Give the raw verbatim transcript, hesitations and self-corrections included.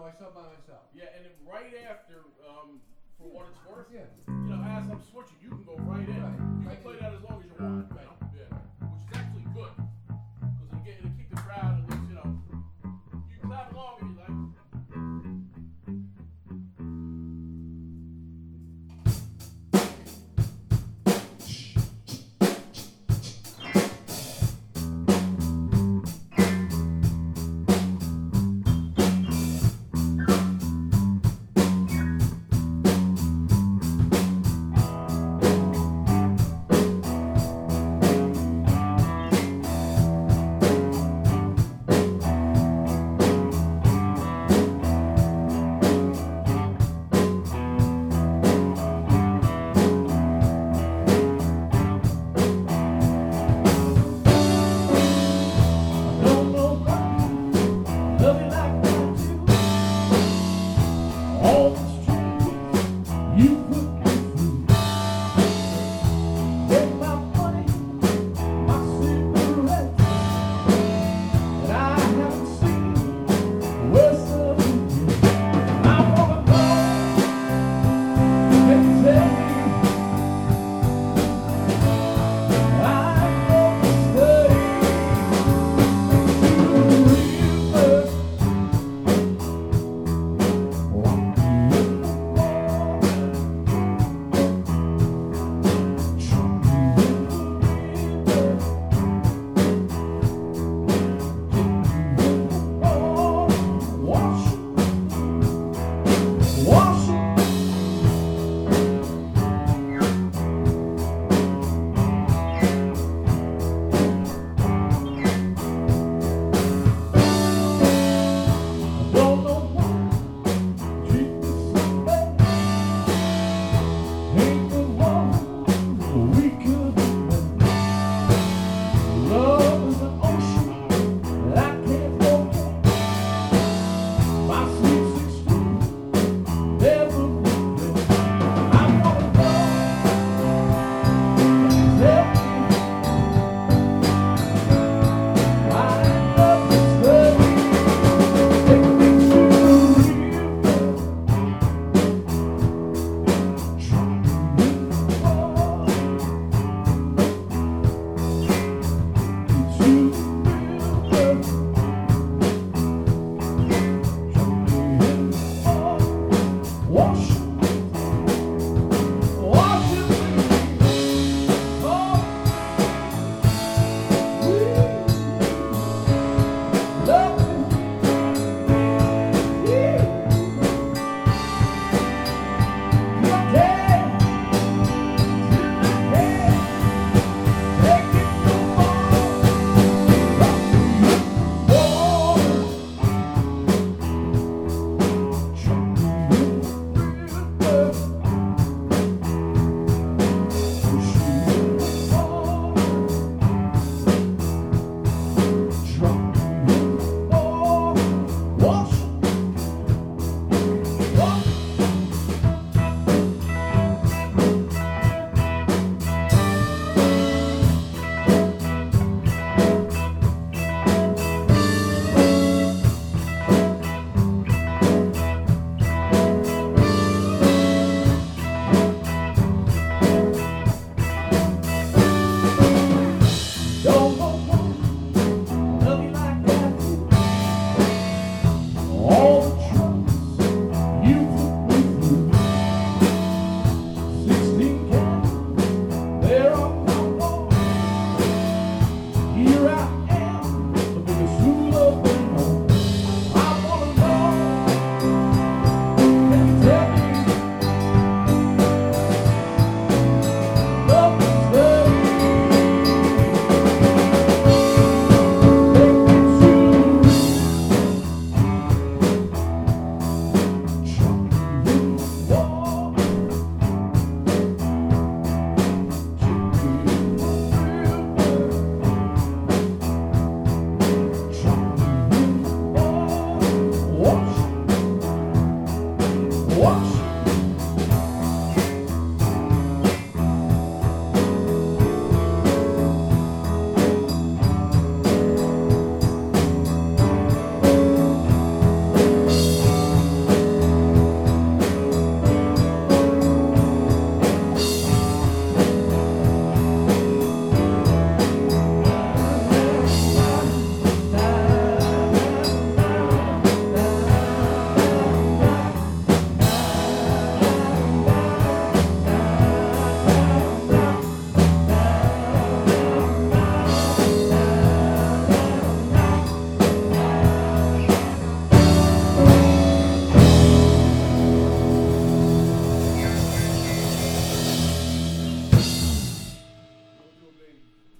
no, I sub by myself. Yeah, and then right after, um, for what it's worth, Yeah. you know, as I'm switching, you can go right in. Right. You Right can play in. that as long as you want, you Right. know? Yeah. Which is actually good. Because it'll, get, it'll keep the crowd at least, you know. You can clap along if you